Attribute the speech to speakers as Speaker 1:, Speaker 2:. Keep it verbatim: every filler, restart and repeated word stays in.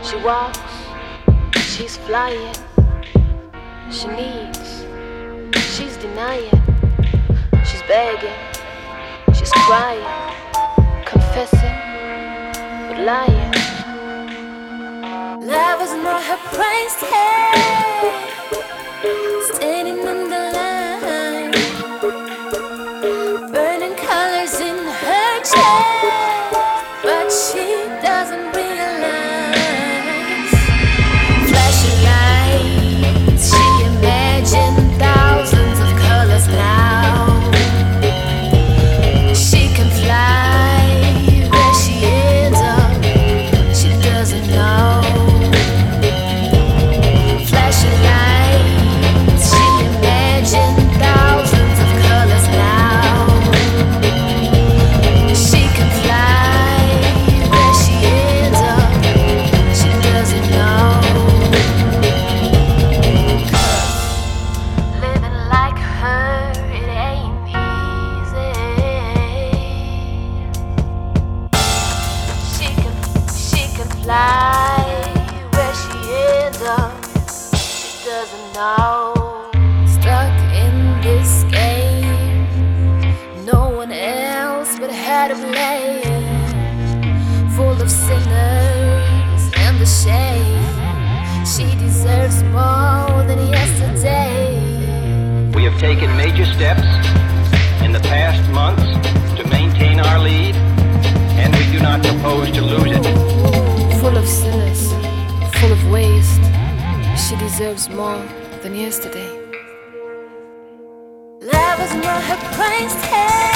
Speaker 1: She walks, she's flying. She needs, she's denying. She's begging, she's crying, confessing, but lying.
Speaker 2: Love was not her price tag, standing on the line, burning colors in her chest, but she doesn't realize. Flashing lights, she imagined thousands of colors now. She can fly, where she ends up, she doesn't know. Flashing lights, she imagined thousands of colors now. She can fly, where she ends up, she doesn't know. 'Cause living like her, it ain't easy. She can, she can fly, where she ends up, she doesn't know. Stuck in this game, no one else but her to blame. Full of sinners and the shame. She deserves more than yesterday.
Speaker 3: We have taken major steps in the past months to maintain our lead, and we do not propose to lose it.
Speaker 1: Full of sinners, full of waste. She deserves more than yesterday.
Speaker 2: Love was not her price tag.